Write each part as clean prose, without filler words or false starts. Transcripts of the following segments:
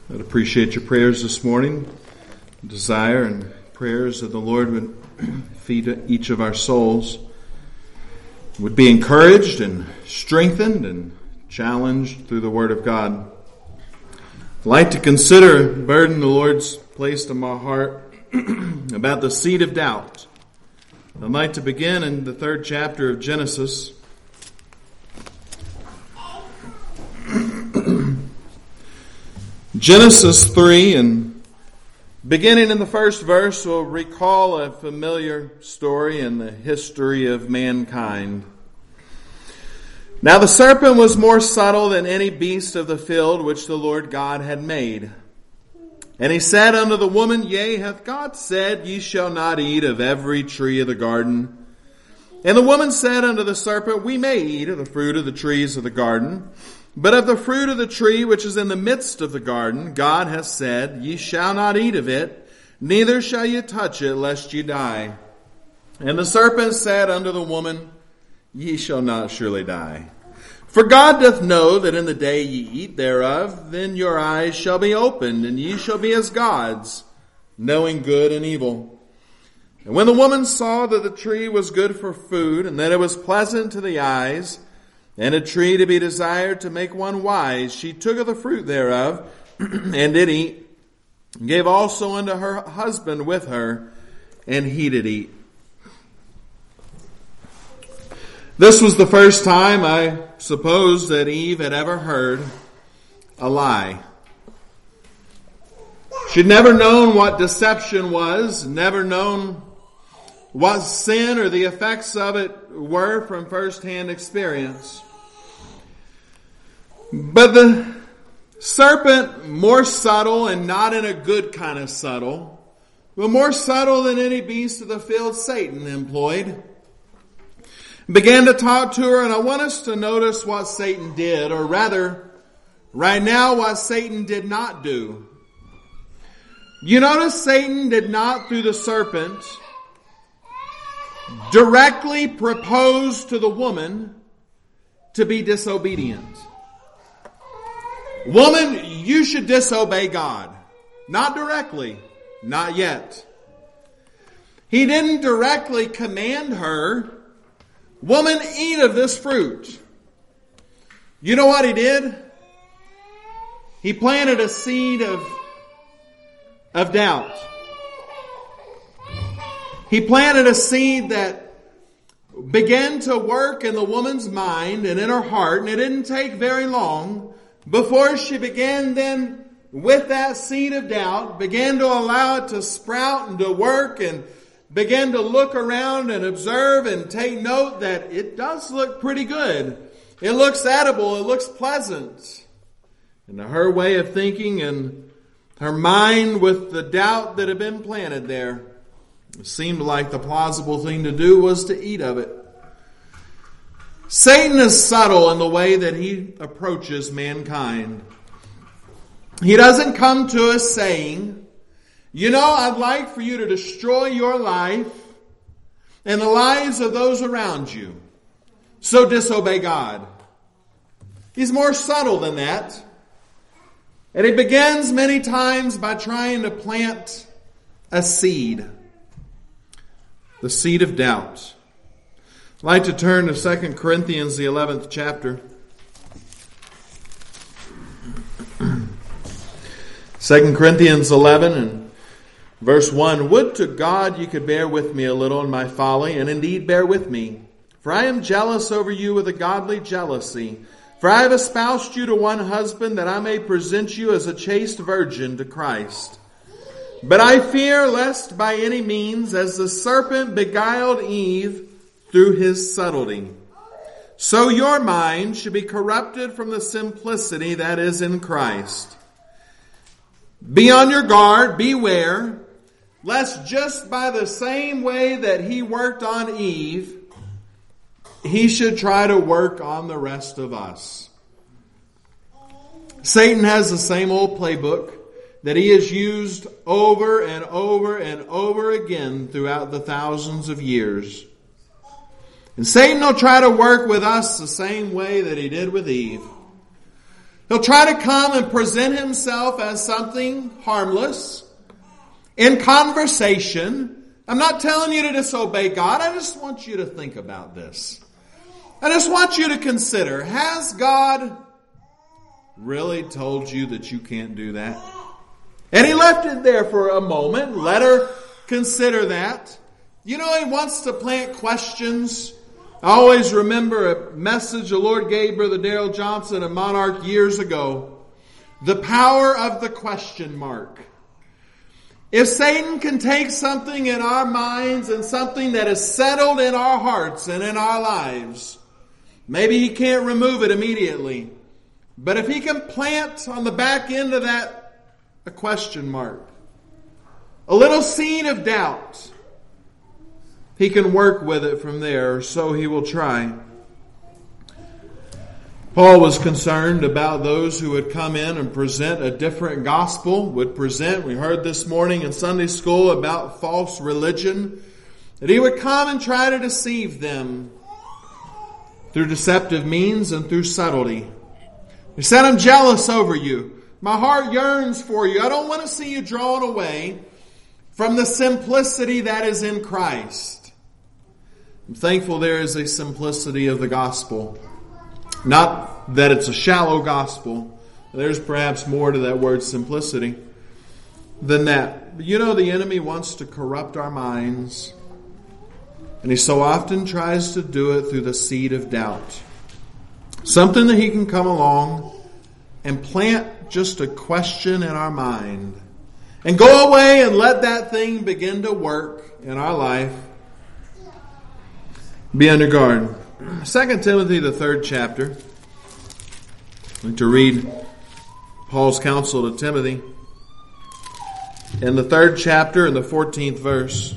I'd appreciate your prayers this morning. Desire and prayers that the Lord would feed each of our souls, would be encouraged and strengthened and challenged through the Word of God. I'd like to consider a burden the Lord's placed on my heart about the seed of doubt. I'd like to begin in the 3rd chapter of Genesis. Genesis 3, and beginning in the first verse, we'll recall a familiar story in the history of mankind. Now the serpent was more subtle than any beast of the field which the Lord God had made. And he said unto the woman, Yea, hath God said, Ye shall not eat of every tree of the garden? And the woman said unto the serpent, We may eat of the fruit of the trees of the garden. But of the fruit of the tree which is in the midst of the garden, God hath said, Ye shall not eat of it, neither shall ye touch it, lest ye die. And the serpent said unto the woman, Ye shall not surely die. For God doth know that in the day ye eat thereof, then your eyes shall be opened, and ye shall be as gods, knowing good and evil. And when the woman saw that the tree was good for food, and that it was pleasant to the eyes, and a tree to be desired to make one wise, she took of the fruit thereof, and did eat, and gave also unto her husband with her, and he did eat. This was the first time, I suppose, that Eve had ever heard a lie. She'd never known what deception was, never known what sin or the effects of it were from first-hand experience. But the serpent, more subtle, and not in a good kind of subtle, but more subtle than any beast of the field Satan employed, began to talk to her, and I want us to notice what Satan did, or rather, right now, what Satan did not do. You notice Satan did not, through the serpent, directly propose to the woman to be disobedient. Woman, you should disobey God. Not directly. Not yet. He didn't directly command her, Woman, eat of this fruit. You know what he did? He planted a seed of doubt. He planted a seed that began to work in the woman's mind and in her heart, and it didn't take very long before she began then, with that seed of doubt, began to allow it to sprout and to work, and began to look around and observe and take note that it does look pretty good. It looks edible. It looks pleasant. And her way of thinking and her mind with the doubt that had been planted there, it seemed like the plausible thing to do was to eat of it. Satan is subtle in the way that he approaches mankind. He doesn't come to us saying, You know, I'd like for you to destroy your life and the lives of those around you. So disobey God. He's more subtle than that. And he begins many times by trying to plant a seed. The seed of doubt. I'd like to turn to 2 Corinthians, the 11th chapter. 2 Corinthians 11 and Verse 1, Would to God you could bear with me a little in my folly, and indeed bear with me. For I am jealous over you with a godly jealousy. For I have espoused you to one husband, that I may present you as a chaste virgin to Christ. But I fear lest by any means, as the serpent beguiled Eve through his subtlety, so your mind should be corrupted from the simplicity that is in Christ. Be on your guard, beware, lest just by the same way that he worked on Eve, he should try to work on the rest of us. Satan has the same old playbook that he has used over and over and over again throughout the thousands of years. And Satan will try to work with us the same way that he did with Eve. He'll try to come and present himself as something harmless. In conversation, I'm not telling you to disobey God. I just want you to think about this. I just want you to consider, has God really told you that you can't do that? And he left it there for a moment. Let her consider that. He wants to plant questions. I always remember a message the Lord gave Brother Darrell Johnson of Monarch years ago. The power of the question mark. If Satan can take something in our minds and something that is settled in our hearts and in our lives, maybe he can't remove it immediately. But if he can plant on the back end of that a question mark, a little seed of doubt, he can work with it from there, or so he will try. Paul was concerned about those who would come in and present a different gospel, we heard this morning in Sunday school about false religion, that he would come and try to deceive them through deceptive means and through subtlety. He said, I'm jealous over you. My heart yearns for you. I don't want to see you drawn away from the simplicity that is in Christ. I'm thankful there is a simplicity of the gospel. Not that it's a shallow gospel. There's perhaps more to that word simplicity than that. But the enemy wants to corrupt our minds. And he so often tries to do it through the seed of doubt. Something that he can come along and plant just a question in our mind. And go away and let that thing begin to work in our life. Be under guard. 2 Timothy, the 3rd chapter. I'm going to read Paul's counsel to Timothy. In the 3rd chapter, in the 14th verse.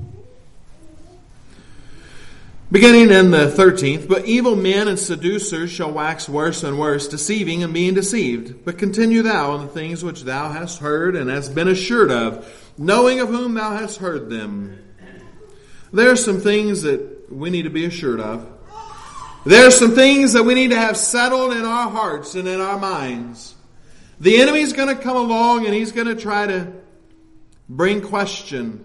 Beginning in the 13th, but evil men and seducers shall wax worse and worse, deceiving and being deceived. But continue thou in the things which thou hast heard and hast been assured of, knowing of whom thou hast heard them. There are some things that we need to be assured of. There are some things that we need to have settled in our hearts and in our minds. The enemy's going to come along and he's going to try to bring question,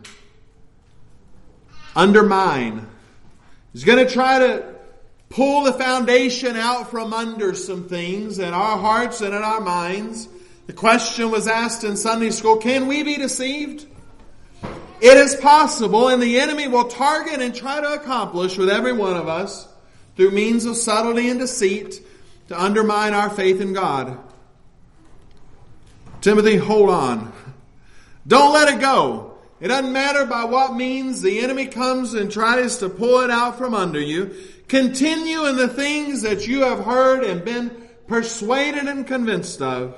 undermine. He's going to try to pull the foundation out from under some things in our hearts and in our minds. The question was asked in Sunday school, can we be deceived? It is possible, and the enemy will target and try to accomplish with every one of us through means of subtlety and deceit to undermine our faith in God. Timothy, hold on. Don't let it go. It doesn't matter by what means the enemy comes and tries to pull it out from under you. Continue in the things that you have heard and been persuaded and convinced of.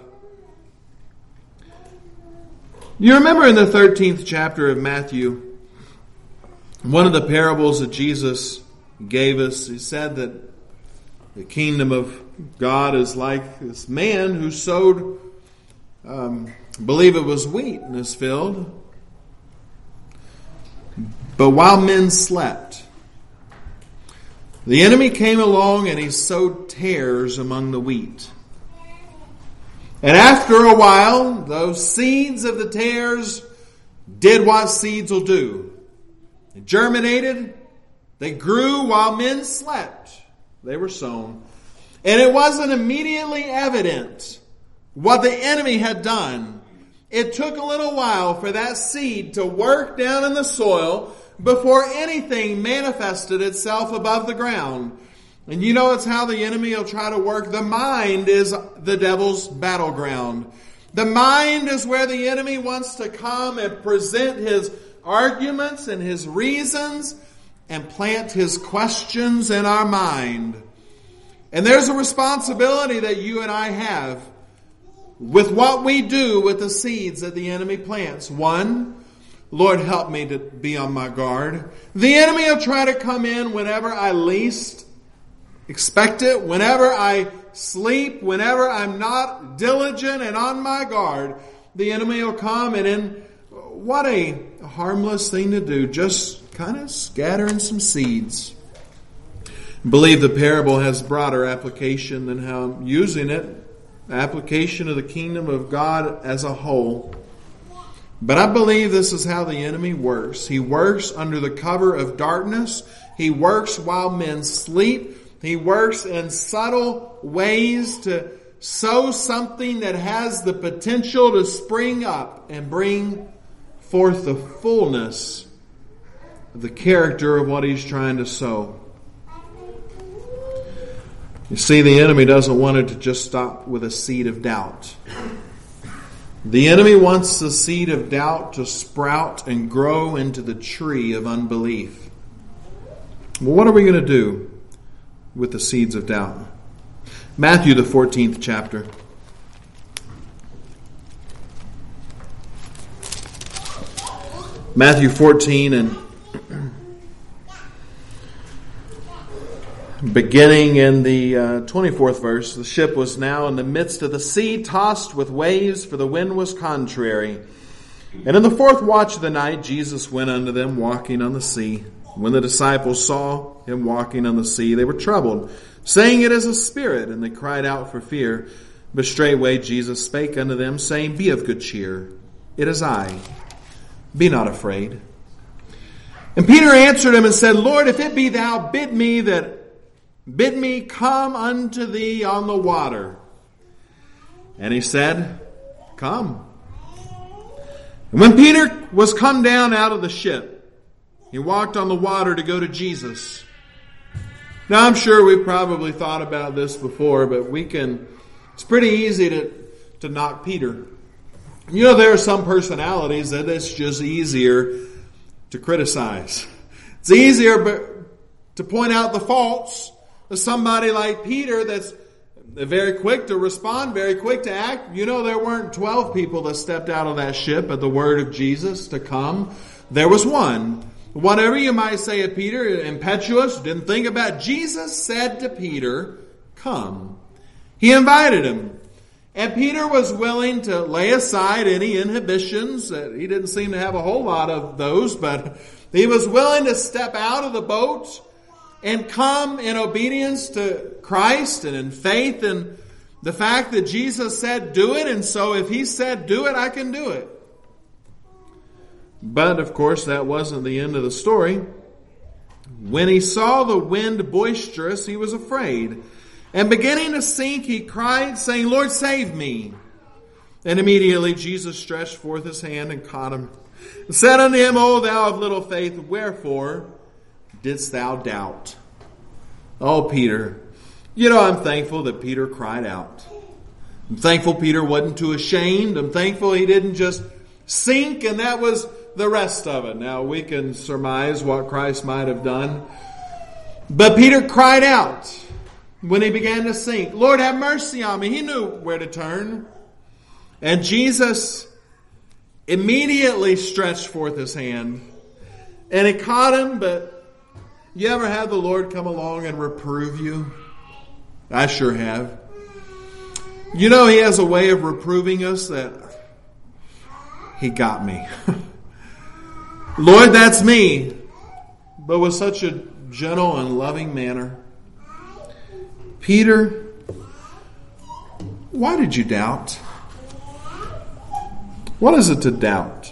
You remember in the 13th chapter of Matthew, one of the parables that Jesus gave us, he said that the kingdom of God is like this man who sowed, believe it was wheat in his field. But while men slept, the enemy came along and he sowed tares among the wheat. And after a while, those seeds of the tares did what seeds will do. They germinated. They grew while men slept. They were sown. And it wasn't immediately evident what the enemy had done. It took a little while for that seed to work down in the soil before anything manifested itself above the ground. And it's how the enemy will try to work. The mind is the devil's battleground. The mind is where the enemy wants to come and present his arguments and his reasons and plant his questions in our mind. And there's a responsibility that you and I have with what we do with the seeds that the enemy plants. One, Lord, help me to be on my guard. The enemy will try to come in whenever I least expect it, whenever I sleep, whenever I'm not diligent and on my guard. The enemy will come, and then what a harmless thing to do, just kind of scattering some seeds. I believe the parable has broader application than how I'm using it application of the kingdom of God as a whole. But I believe this is how the enemy works. He works under the cover of darkness. He works while men sleep. He works in subtle ways to sow something that has the potential to spring up and bring forth the fullness of the character of what he's trying to sow. You see, the enemy doesn't want it to just stop with a seed of doubt. The enemy wants the seed of doubt to sprout and grow into the tree of unbelief. Well, what are we going to do with the seeds of doubt? Matthew, the 14th chapter. Matthew 14 and beginning in the 24th verse, the ship was now in the midst of the sea, tossed with waves, for the wind was contrary. And in the fourth watch of the night, Jesus went unto them, walking on the sea. When the disciples saw him walking on the sea, they were troubled, saying, It is a spirit, and they cried out for fear. But straightway Jesus spake unto them, saying, Be of good cheer, it is I. Be not afraid. And Peter answered him and said, Lord, if it be thou, bid me come unto thee on the water. And he said, Come. And when Peter was come down out of the ship, he walked on the water to go to Jesus. Now I'm sure we've probably thought about this before, but it's pretty easy to knock Peter. You know, there are some personalities that it's just easier to criticize. It's easier to point out the faults of somebody like Peter that's very quick to respond, very quick to act. You know, there weren't 12 people that stepped out of that ship at the word of Jesus to come. There was one. Whatever you might say of Peter, impetuous, didn't think about. Jesus said to Peter, Come. He invited him. And Peter was willing to lay aside any inhibitions. He didn't seem to have a whole lot of those, but he was willing to step out of the boat and come in obedience to Christ and in faith in the fact that Jesus said do it. And so if he said do it, I can do it. But of course that wasn't the end of the story. When he saw the wind boisterous, he was afraid. And beginning to sink, he cried, saying, Lord, save me. And immediately Jesus stretched forth his hand and caught him, and said unto him, O thou of little faith, wherefore didst thou doubt? Oh, Peter. You know, I'm thankful that Peter cried out. I'm thankful Peter wasn't too ashamed. I'm thankful he didn't just sink and that was the rest of it. Now, we can surmise what Christ might have done. But Peter cried out when he began to sink, Lord, have mercy on me. He knew where to turn. And Jesus immediately stretched forth his hand. And he caught him, but you ever had the Lord come along and reprove you? I sure have. You know, he has a way of reproving us that he got me. Lord, that's me. But with such a gentle and loving manner. Peter, why did you doubt? What is it to doubt?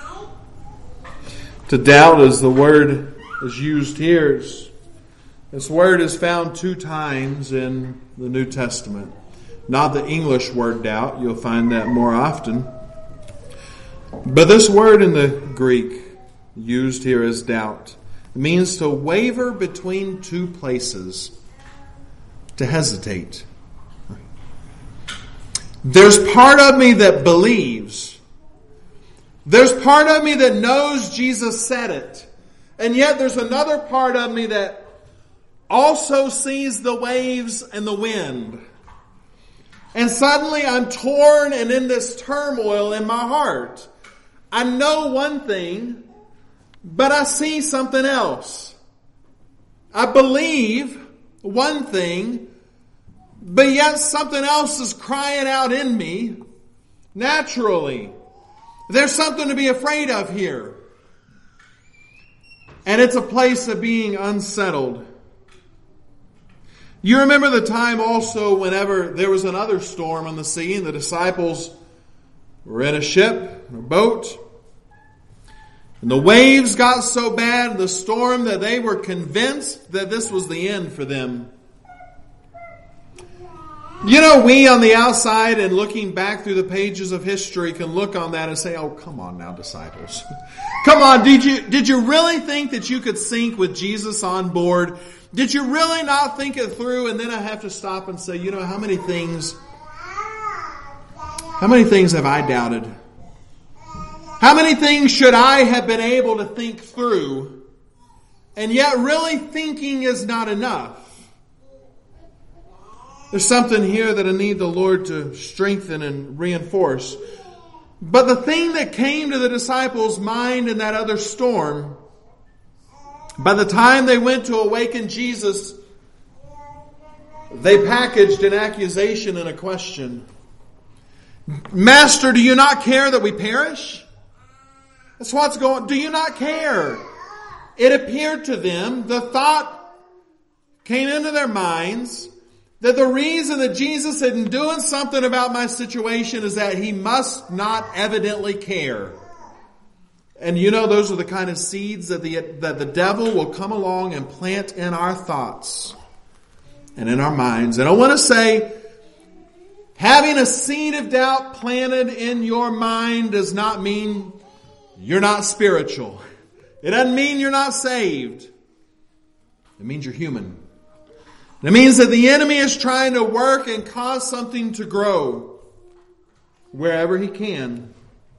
To doubt is the word is used here. This word is found 2 times in the New Testament. Not the English word doubt. You'll find that more often. But this word in the Greek used here as doubt means to waver between 2 places. To hesitate. There's part of me that believes. There's part of me that knows Jesus said it. And yet there's another part of me that also sees the waves and the wind. And suddenly I'm torn and in this turmoil in my heart. I know one thing, but I see something else. I believe one thing, but yet something else is crying out in me naturally. There's something to be afraid of here. And it's a place of being unsettled. You remember the time also whenever there was another storm on the sea and the disciples were in a ship, a boat, and the waves got so bad in the storm that they were convinced that this was the end for them. You know, we on the outside and looking back through the pages of history can look on that and say, oh, come on now, disciples. Come on, did you really think that you could sink with Jesus on board? Did you really not think it through? And then I have to stop and say, you know, how many things have I doubted? How many things should I have been able to think through? And yet really thinking is not enough. There's something here that I need the Lord to strengthen and reinforce. But the thing that came to the disciples' mind in that other storm, by the time they went to awaken Jesus, they packaged an accusation and a question. Master, do you not care that we perish? That's what's going on. Do you not care? It appeared to them, the thought came into their minds that the reason that Jesus isn't doing something about my situation is that he must not evidently care. And you know, those are the kind of seeds that the devil will come along and plant in our thoughts and in our minds. And I want to say, having a seed of doubt planted in your mind does not mean you're not spiritual. It doesn't mean you're not saved. It means you're human. It means that the enemy is trying to work and cause something to grow wherever he can.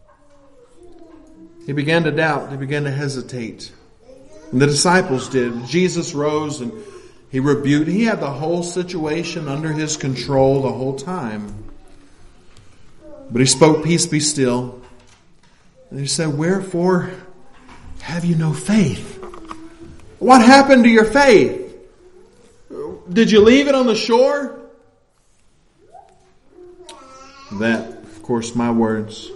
He began to doubt. He began to hesitate. And the disciples did. Jesus rose and he rebuked. He had the whole situation under his control the whole time. But he spoke, peace be still. And he said, wherefore have you no faith? What happened to your faith? Did you leave it on the shore? That, of course, my words.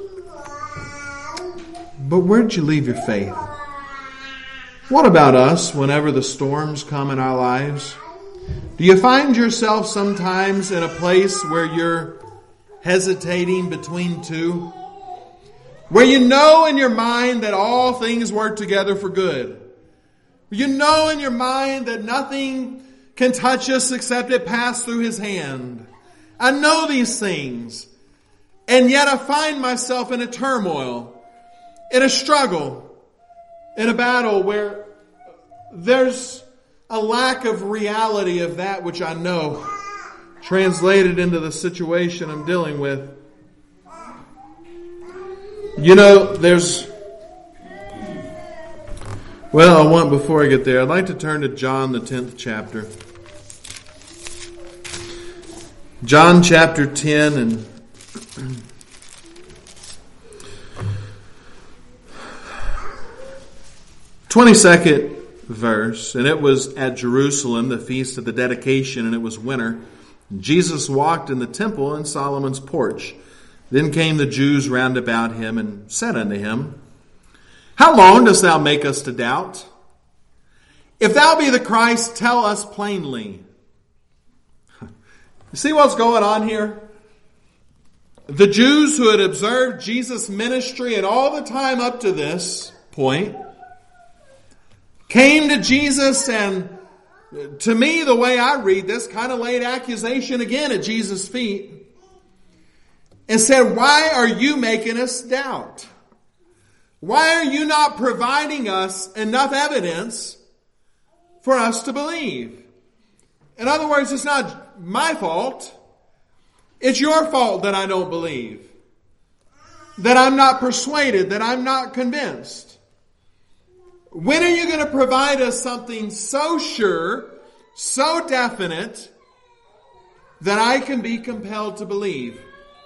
But where did you leave your faith? What about us whenever the storms come in our lives? Do you find yourself sometimes in a place where you're hesitating between two? Where you know in your mind that all things work together for good? You know in your mind that nothing can touch us except it pass through his hand. I know these things. And yet I find myself in a turmoil, in a struggle, in a battle where there's a lack of reality of that which I know translated into the situation I'm dealing with. You know, before I get there, I'd like to turn to John, the 10th chapter. John chapter 10 and (22nd verse). And it was at Jerusalem, the feast of the dedication, and it was winter. Jesus walked in the temple in Solomon's porch. Then came the Jews round about him and said unto him, How long dost thou make us to doubt? If thou be the Christ, tell us plainly. You see what's going on here? The Jews who had observed Jesus' ministry and all the time up to this point came to Jesus and, to me, the way I read this, kind of laid accusation again at Jesus' feet and said, why are you making us doubt? Why are you not providing us enough evidence for us to believe? In other words, it's not my fault. It's your fault that I don't believe. That I'm not persuaded, that I'm not convinced. When are you going to provide us something so sure, so definite, that I can be compelled to believe?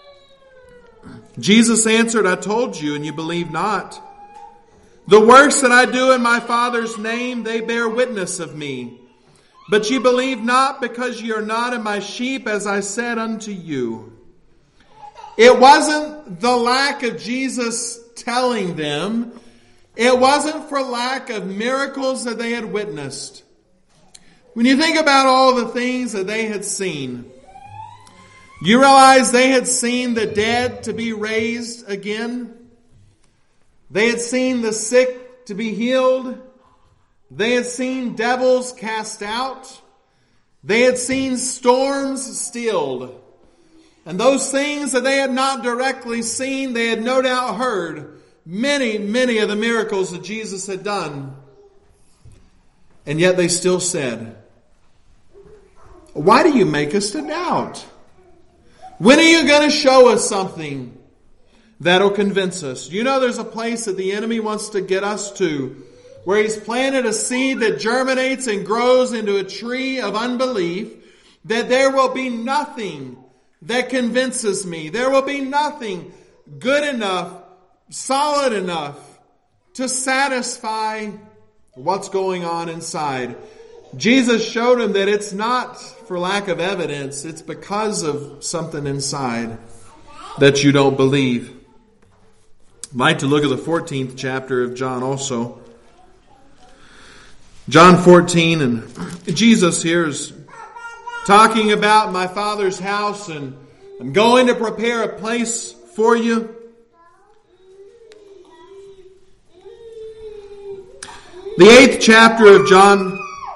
Jesus answered, I told you, and you believe not. The works that I do in my Father's name, they bear witness of me. But ye believe not, because ye are not of my sheep, as I said unto you. It wasn't the lack of Jesus telling them. It wasn't for lack of miracles that they had witnessed. When you think about all the things that they had seen, you realize they had seen the dead to be raised again. They had seen the sick to be healed. They had seen devils cast out. They had seen storms stilled. And those things that they had not directly seen, they had no doubt heard many, many of the miracles that Jesus had done. And yet they still said, "Why do you make us to doubt? When are you going to show us something that'll convince us?" You know, there's a place that the enemy wants to get us to, where he's planted a seed that germinates and grows into a tree of unbelief, that there will be nothing that convinces me. There will be nothing good enough, solid enough to satisfy what's going on inside. Jesus showed him that it's not for lack of evidence. It's because of something inside that you don't believe. I'd like to look at the 14th chapter of John also. John 14, and Jesus here is talking about my Father's house, and I'm going to prepare a place for you. The 8th chapter of John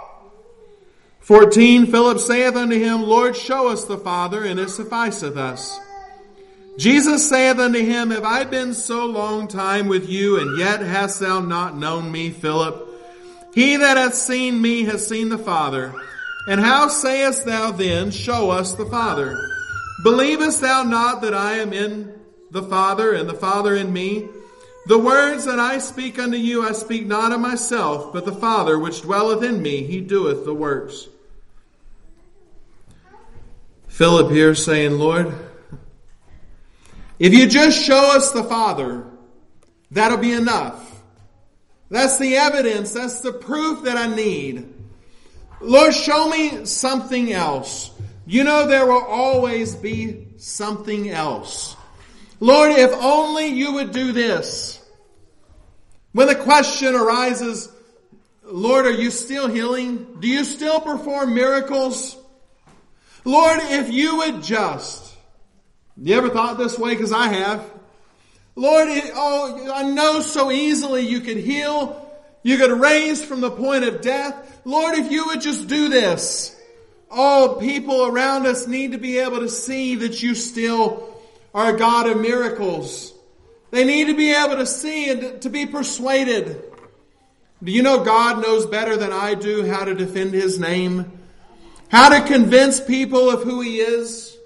14, Philip saith unto him, Lord, show us the Father, and it sufficeth us. Jesus saith unto him, Have I been so long time with you, and yet hast thou not known me, Philip? He that hath seen me has seen the Father. And how sayest thou then, Show us the Father? Believest thou not that I am in the Father, and the Father in me? The words that I speak unto you, I speak not of myself, but the Father which dwelleth in me, he doeth the works. Philip here saying, Lord, if you just show us the Father, that'll be enough. That's the evidence. That's the proof that I need. Lord, show me something else. You know there will always be something else. Lord, if only you would do this. When the question arises, Lord, are you still healing? Do you still perform miracles? Lord, if you would just. You ever thought this way? Because I have. Lord, I know so easily you could heal. You could raise from the point of death. Lord, if you would just do this. Oh, people around us need to be able to see that you still are a God of miracles. They need to be able to see and to be persuaded. Do you know God knows better than I do how to defend his name? How to convince people of who he is?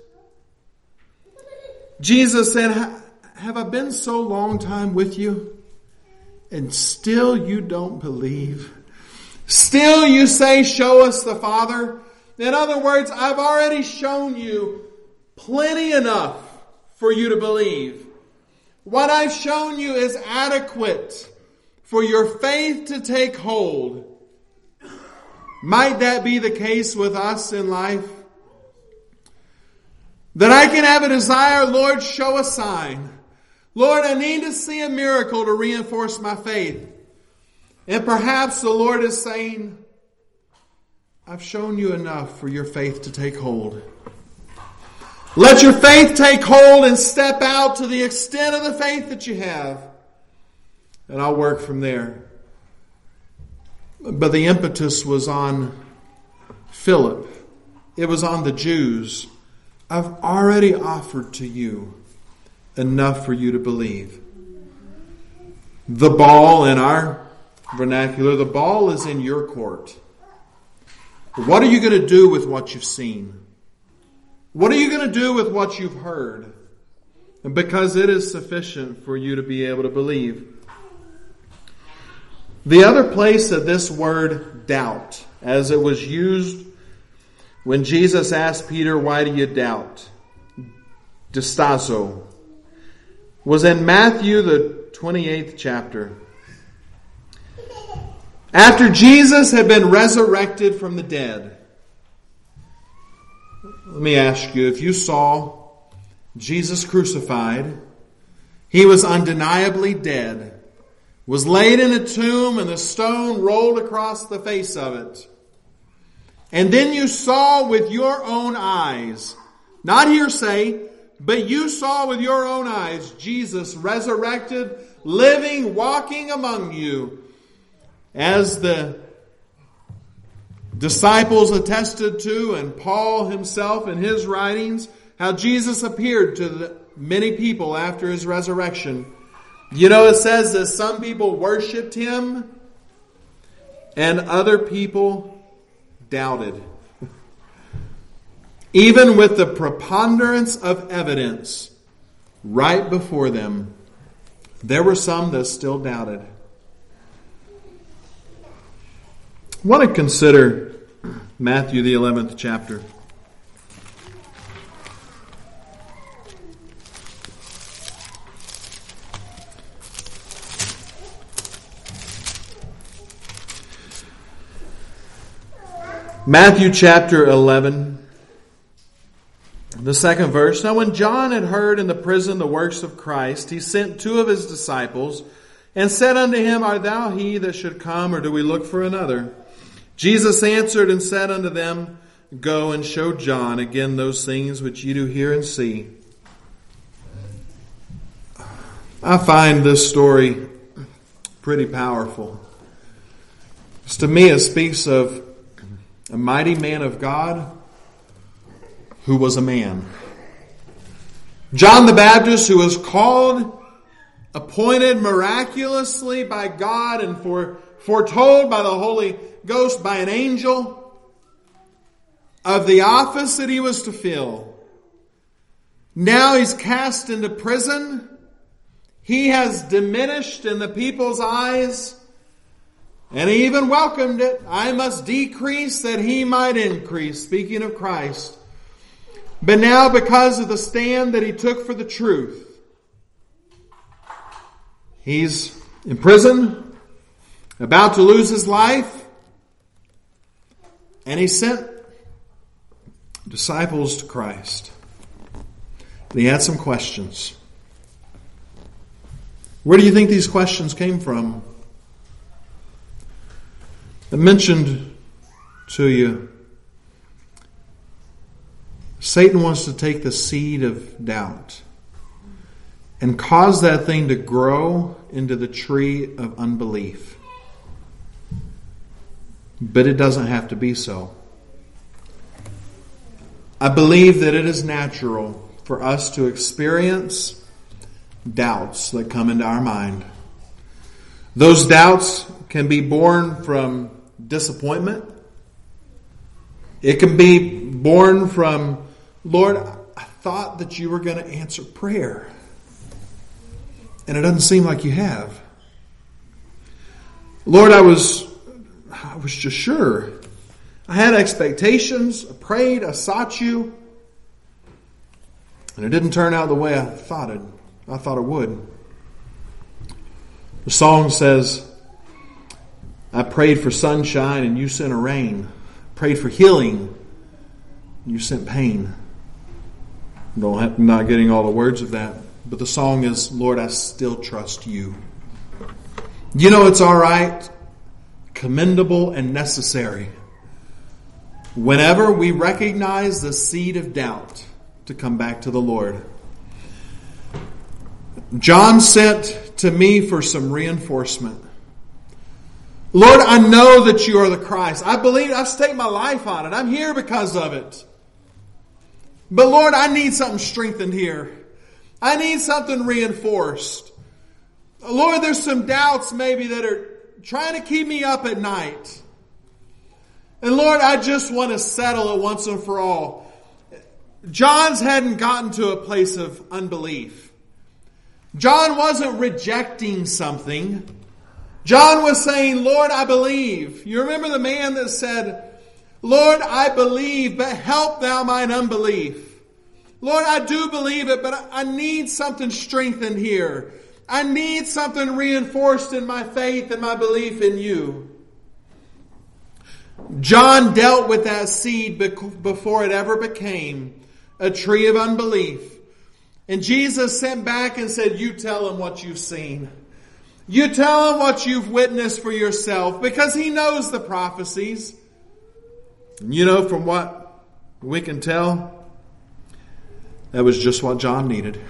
Jesus said, Have I been so long time with you, and still you don't believe? Still you say, show us the Father? In other words, I've already shown you plenty enough for you to believe. What I've shown you is adequate for your faith to take hold. Might that be the case with us in life? That I can have a desire, Lord, show a sign. Lord, I need to see a miracle to reinforce my faith. And perhaps the Lord is saying, I've shown you enough for your faith to take hold. Let your faith take hold and step out to the extent of the faith that you have. And I'll work from there. But the impetus was on Philip. It was on the Jews. I've already offered to you enough for you to believe. The ball, in our vernacular, the ball is in your court. What are you going to do with what you've seen? What are you going to do with what you've heard? Because it is sufficient for you to be able to believe. The other place that this word doubt, as it was used when Jesus asked Peter, why do you doubt? Distazo, was in Matthew, the 28th chapter. After Jesus had been resurrected from the dead, let me ask you, if you saw Jesus crucified, he was undeniably dead, was laid in a tomb and the stone rolled across the face of it. And then you saw with your own eyes, not hearsay, but you saw with your own eyes Jesus resurrected, living, walking among you. As the disciples attested to, and Paul himself in his writings, how Jesus appeared to many people after his resurrection. You know, it says that some people worshiped him and other people doubted. Even with the preponderance of evidence right before them, there were some that still doubted. I want to consider Matthew the 11th chapter. Matthew chapter 11, the second verse. Now when John had heard in the prison the works of Christ, he sent two of his disciples and said unto him, Art thou he that should come, or do we look for another? Jesus answered and said unto them, Go and show John again those things which ye do hear and see. I find this story pretty powerful. To me, it speaks of a mighty man of God who was a man. John the Baptist, who was called, appointed miraculously by God and foretold by the Holy Ghost by an angel of the office that he was to fill. Now he's cast into prison. He has diminished in the people's eyes. And he even welcomed it. I must decrease that he might increase. Speaking of Christ. But now because of the stand that he took for the truth, he's in prison, about to lose his life. And he sent disciples to Christ. And he had some questions. Where do you think these questions came from? I mentioned to you, Satan wants to take the seed of doubt and cause that thing to grow into the tree of unbelief. But it doesn't have to be so. I believe that it is natural for us to experience doubts that come into our mind. Those doubts can be born from disappointment. It can be born from, Lord, I thought that you were going to answer prayer. And it doesn't seem like you have. Lord, I was just sure. I had expectations. I prayed. I sought you. And it didn't turn out the way I thought it would. The song says, I prayed for sunshine and you sent a rain. Prayed for healing and you sent pain. I'm not getting all the words of that. But the song is, Lord, I still trust you. You know, it's all right, commendable and necessary whenever we recognize the seed of doubt to come back to the Lord. John sent to me for some reinforcement. Lord, I know that you are the Christ. I believe, I've staked my life on it. I'm here because of it. But Lord, I need something strengthened here. I need something reinforced. Lord, there's some doubts maybe that are trying to keep me up at night. And Lord, I just want to settle it once and for all. John's hadn't gotten to a place of unbelief. John wasn't rejecting something. John was saying, Lord, I believe. You remember the man that said, Lord, I believe, but help thou mine unbelief. Lord, I do believe it, but I need something strengthened here. I need something reinforced in my faith and my belief in you. John dealt with that seed before it ever became a tree of unbelief. And Jesus sent back and said, you tell him what you've seen. You tell him what you've witnessed for yourself, because he knows the prophecies. You know, from what we can tell, that was just what John needed.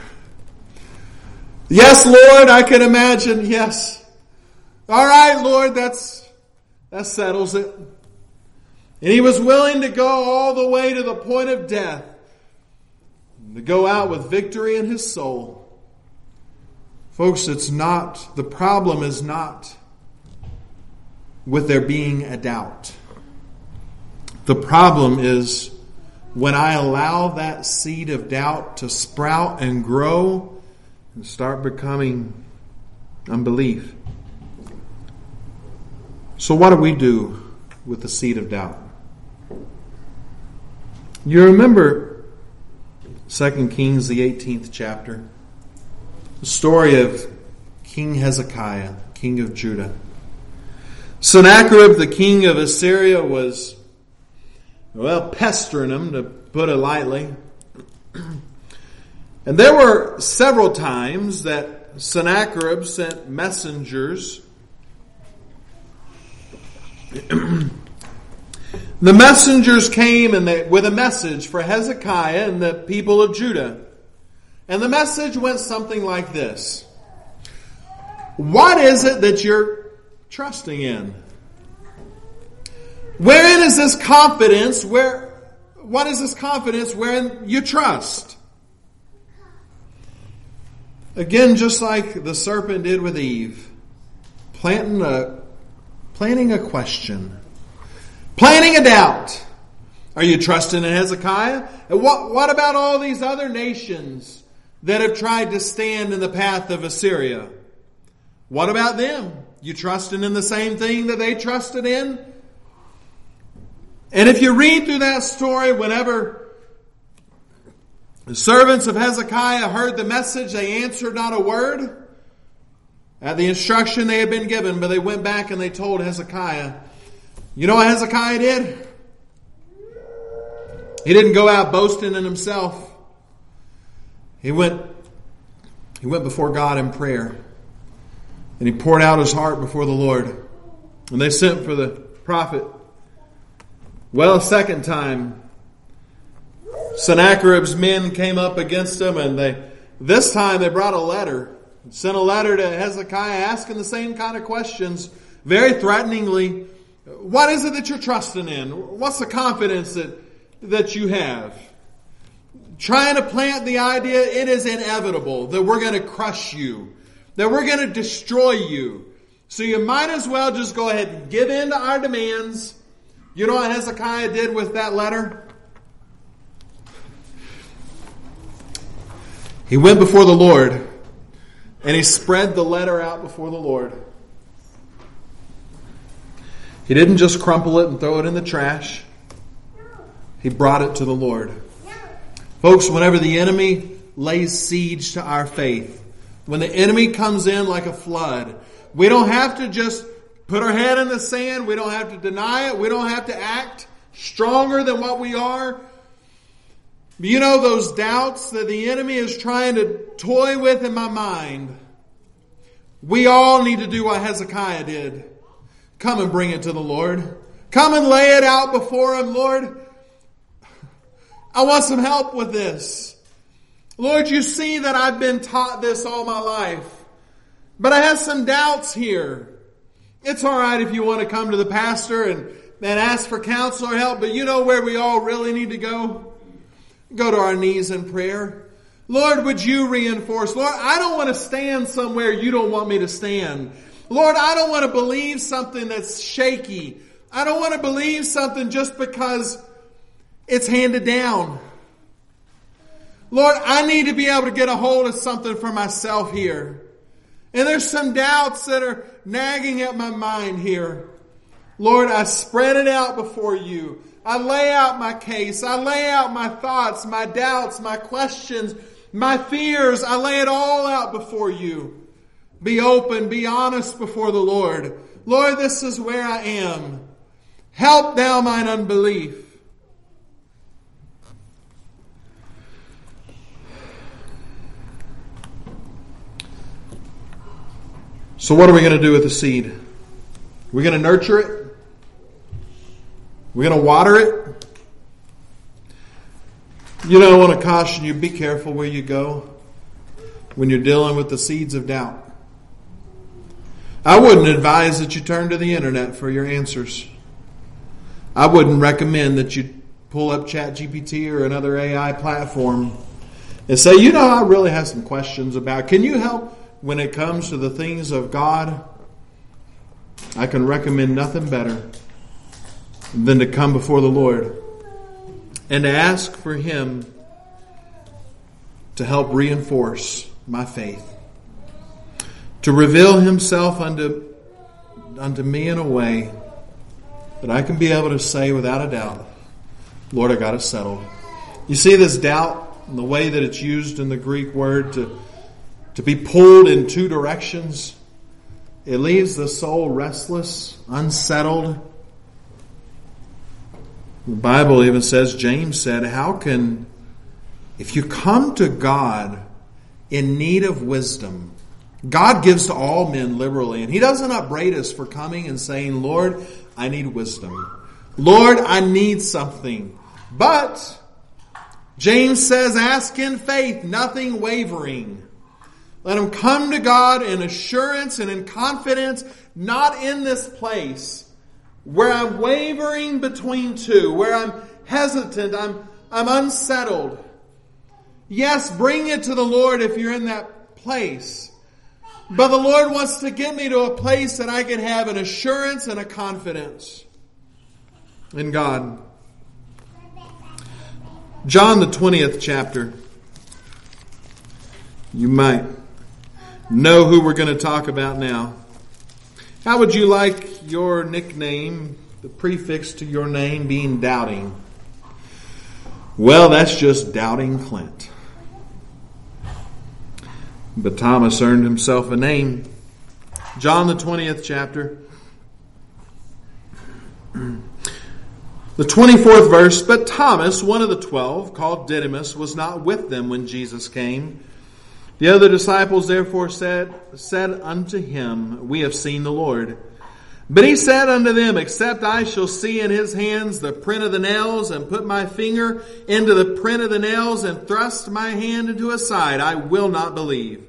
Yes, Lord, I can imagine. Yes. All right, Lord, that settles it. And he was willing to go all the way to the point of death, to go out with victory in his soul. Folks, the problem is not with there being a doubt. The problem is when I allow that seed of doubt to sprout and grow and start becoming unbelief. So what do we do with the seed of doubt? You remember 2 Kings, the 18th chapter, the story of King Hezekiah, king of Judah. Sennacherib, the king of Assyria, was, pestering him, to put it lightly. And there were several times that Sennacherib sent messengers. The messengers came with a message for Hezekiah and the people of Judah. And the message went something like this. What is it that you're trusting in? Wherein is this confidence? What is this confidence wherein you trust? Again, just like the serpent did with Eve, planting a question. Planting a doubt. Are you trusting in Hezekiah? And what about all these other nations that have tried to stand in the path of Assyria? What about them? You trusting in the same thing that they trusted in? And if you read through that story, whenever the servants of Hezekiah heard the message, they answered not a word at the instruction they had been given, but they went back and they told Hezekiah. You know what Hezekiah did? He didn't go out boasting in himself. He went before God in prayer. And he poured out his heart before the Lord. And they sent for the prophet. Well, a second time, Sennacherib's men came up against him, and this time they brought a letter. Sent a letter to Hezekiah asking the same kind of questions, very threateningly. What is it that you're trusting in? What's the confidence that you have? Trying to plant the idea it is inevitable that we're going to crush you, that we're going to destroy you. So you might as well just go ahead and give in to our demands. You know what Hezekiah did with that letter? He went before the Lord and he spread the letter out before the Lord. He didn't just crumple it and throw it in the trash. He brought it to the Lord. Folks, whenever the enemy lays siege to our faith, when the enemy comes in like a flood, we don't have to just put our head in the sand. We don't have to deny it. We don't have to act stronger than what we are. You know, those doubts that the enemy is trying to toy with in my mind, we all need to do what Hezekiah did. Come and bring it to the Lord. Come and lay it out before Him. Lord, I want some help with this. Lord, you see that I've been taught this all my life, but I have some doubts here. It's all right if you want to come to the pastor and ask for counsel or help, but you know where we all really need to go? Go to our knees in prayer. Lord, would you reinforce? Lord, I don't want to stand somewhere you don't want me to stand. Lord, I don't want to believe something that's shaky. I don't want to believe something just because it's handed down. Lord, I need to be able to get a hold of something for myself here. And there's some doubts that are nagging at my mind here. Lord, I spread it out before you. I lay out my case. I lay out my thoughts, my doubts, my questions, my fears. I lay it all out before you. Be open, be honest before the Lord. Lord, this is where I am. Help thou mine unbelief. So what are we going to do with the seed? We're going to nurture it. We're going to water it. I want to caution you, be careful where you go when you're dealing with the seeds of doubt. I wouldn't advise that you turn to the internet for your answers. I wouldn't recommend that you pull up ChatGPT or another AI platform and say, I really have some questions about. Can you help when it comes to the things of God? I can recommend nothing better than to come before the Lord and to ask for Him to help reinforce my faith, to reveal Himself unto me in a way that I can be able to say without a doubt, Lord, I got it settled. You see this doubt and the way that it's used in the Greek word to be pulled in two directions. It leaves the soul restless, unsettled. The Bible even says, James said, if you come to God in need of wisdom, God gives to all men liberally, and He doesn't upbraid us for coming and saying, Lord, I need wisdom. Lord, I need something. But James says, ask in faith, nothing wavering. Let him come to God in assurance and in confidence, not in this place where I'm wavering between two, where I'm hesitant, I'm unsettled. Yes, bring it to the Lord if you're in that place. But the Lord wants to get me to a place that I can have an assurance and a confidence in God. John the 20th chapter. You might know who we're going to talk about now. How would you like your nickname, the prefix to your name, being Doubting? Well, that's just Doubting Clint. But Thomas earned himself a name. John the 20th chapter. The 24th verse, but Thomas, one of the 12, called Didymus, was not with them when Jesus came. The other disciples therefore said unto him, we have seen the Lord. But he said unto them, except I shall see in his hands the print of the nails, and put my finger into the print of the nails, and thrust my hand into his side, I will not believe.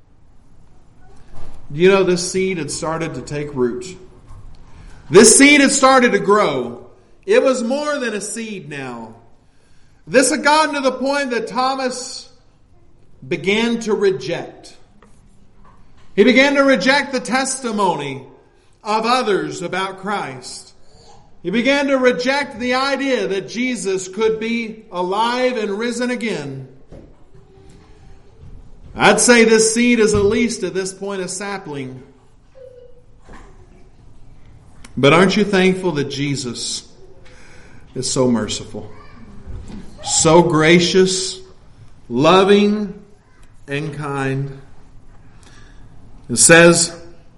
This seed had started to take root. This seed had started to grow. It was more than a seed now. This had gotten to the point that Thomas began to reject. He began to reject the testimony of others about Christ. He began to reject the idea that Jesus could be alive and risen again. I'd say this seed is at least at this point a sapling. But aren't you thankful that Jesus is so merciful, so gracious, loving, and kind? It says,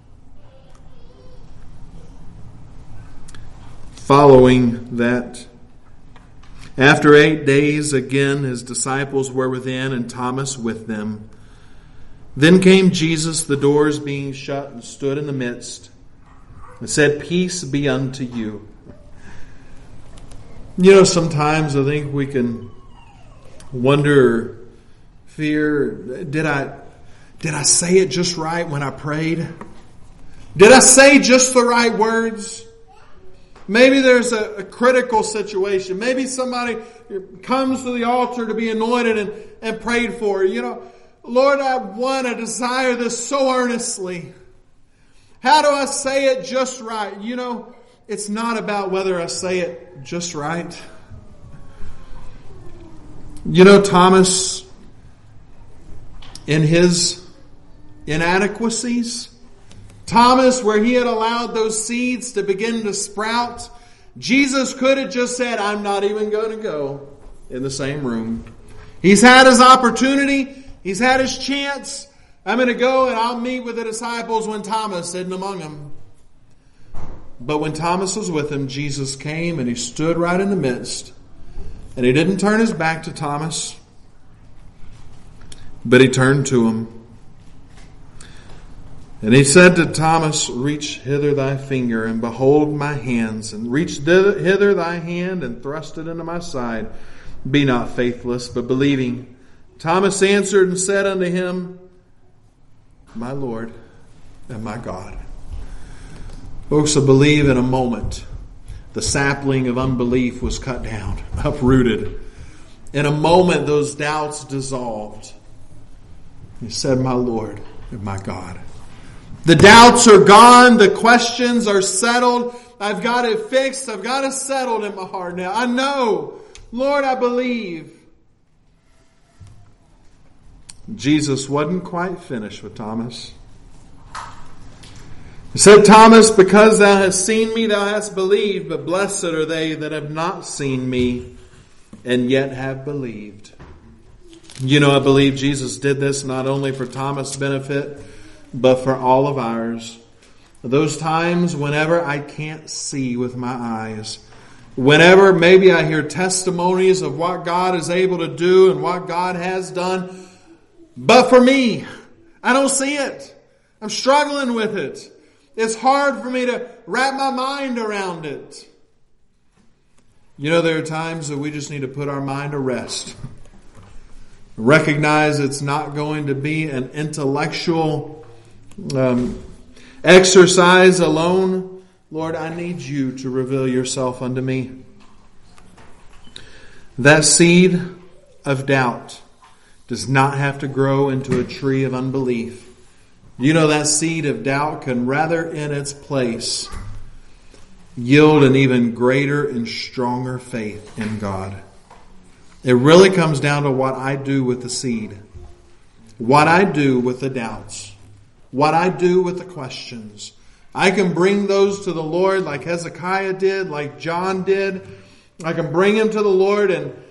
following that, after 8 days again his disciples were within, and Thomas with them. Then came Jesus, the doors being shut, and stood in the midst, and said, peace be unto you. Sometimes I think we can wonder, fear, did I say it just right when I prayed? Did I say just the right words? Maybe there's a critical situation. Maybe somebody comes to the altar to be anointed and prayed for. Lord, I desire this so earnestly. How do I say it just right? It's not about whether I say it just right. Thomas, in his inadequacies, Thomas, where he had allowed those seeds to begin to sprout, Jesus could have just said, I'm not even going to go in the same room. He's had his opportunity. He's had his chance. I'm going to go and I'll meet with the disciples when Thomas isn't among them. But when Thomas was with him, Jesus came and he stood right in the midst. And he didn't turn his back to Thomas, but he turned to him. And he said to Thomas, reach hither thy finger, and behold my hands, and reach hither thy hand, and thrust it into my side. Be not faithless, but believing. Thomas answered and said unto him, my Lord and my God. Folks, I believe in a moment the sapling of unbelief was cut down, uprooted. In a moment those doubts dissolved. He said, my Lord and my God. The doubts are gone. The questions are settled. I've got it fixed. I've got it settled in my heart now. I know. Lord, I believe. Jesus wasn't quite finished with Thomas. He said, Thomas, because thou hast seen me, thou hast believed, but blessed are they that have not seen me and yet have believed. You know, I believe Jesus did this not only for Thomas' benefit, but for all of ours. Those times whenever I can't see with my eyes, whenever maybe I hear testimonies of what God is able to do and what God has done, but for me, I don't see it. I'm struggling with it. It's hard for me to wrap my mind around it. You know, there are times that we just need to put our mind to rest. Recognize it's not going to be an intellectual exercise alone. Lord, I need you to reveal yourself unto me. That seed of doubt does not have to grow into a tree of unbelief. You know, that seed of doubt can rather in its place yield an even greater and stronger faith in God. It really comes down to what I do with the seed. What I do with the doubts. What I do with the questions. I can bring those to the Lord like Hezekiah did, like John did. I can bring him to the Lord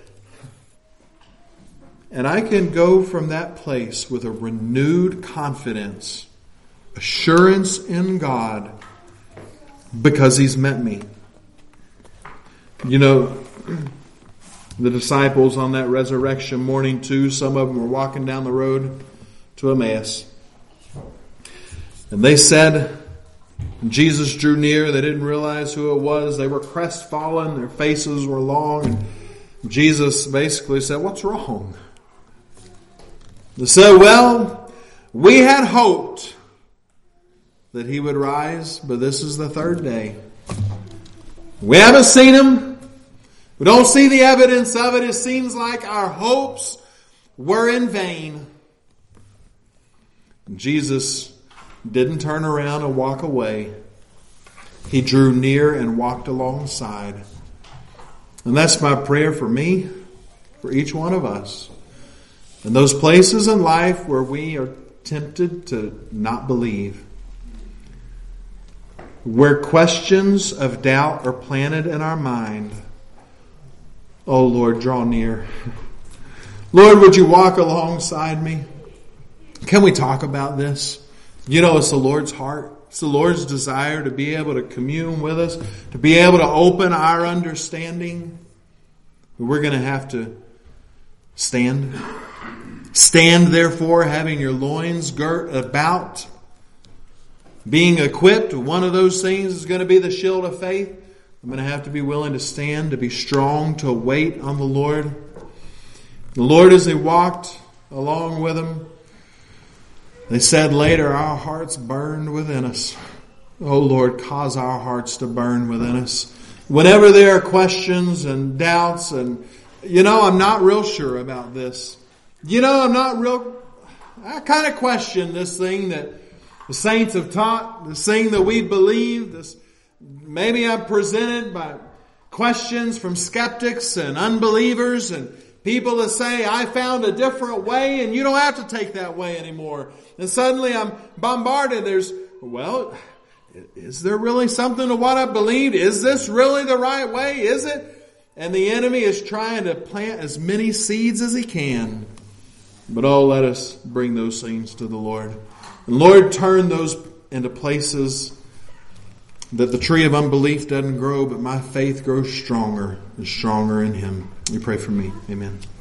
and I can go from that place with a renewed confidence, assurance in God, because He's met me. You know, the disciples on that resurrection morning too, some of them were walking down the road to Emmaus. And they said, Jesus drew near, they didn't realize who it was. They were crestfallen, their faces were long. And Jesus basically said, what's wrong? They said, well, we had hoped that He would rise, but this is the third day. We haven't seen Him. We don't see the evidence of it. It seems like our hopes were in vain. Jesus didn't turn around and walk away. He drew near and walked alongside. And that's my prayer for me, for each one of us. In those places in life where we are tempted to not believe, where questions of doubt are planted in our mind, oh Lord, draw near. Lord, would you walk alongside me? Can we talk about this? You know, it's the Lord's heart. It's the Lord's desire to be able to commune with us, to be able to open our understanding. But we're going to have to stand. Stand, therefore, having your loins girt about. Being equipped, one of those things is going to be the shield of faith. I'm going to have to be willing to stand, to be strong, to wait on the Lord. The Lord, as they walked along with Him, they said later, our hearts burned within us. Oh Lord, cause our hearts to burn within us. Whenever there are questions and doubts and, I'm not real sure about this. I kind of question this thing that the saints have taught, this thing that we believe. Maybe I'm presented by questions from skeptics and unbelievers and people that say, I found a different way and you don't have to take that way anymore. And suddenly I'm bombarded. Is there really something to what I believed? Is this really the right way? Is it? And the enemy is trying to plant as many seeds as he can. But let us bring those things to the Lord. And Lord, turn those into places that the tree of unbelief doesn't grow, but my faith grows stronger and stronger in Him. You pray for me. Amen.